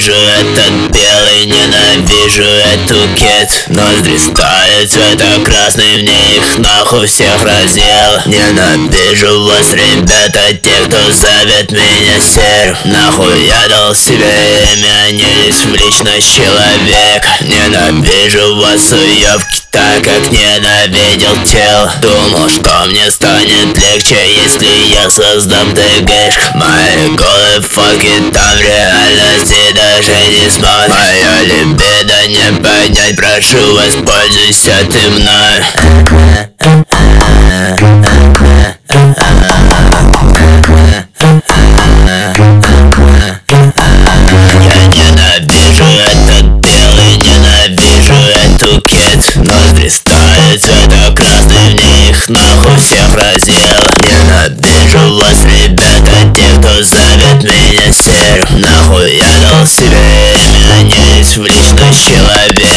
Ненавижу этот белый, ненавижу эту кет. Ноздри стали цвета красный, мне их нахуй всех раздел. Ненавижу вас, ребята, те, кто зовет меня сер. Нахуй я дал себе имя, не лишь в личность человек. Ненавижу вас, уёбки, так как ненавидел тел. Думал, что мне станет легче, если я создам ТГшку. Мои голые фотки там в реальности даже не смотрят. Моя либидо не поднять, прошу, воспользуйся ты мной. Я ненавижу этот белый, ненавижу эту кет. Ноздри стали цвета красный, мне их нахуй всех раздел. Ненавижу вас, ребята, те, кто зовет меня сер. Нахуй я дал себе имя, не лишь в личность человек.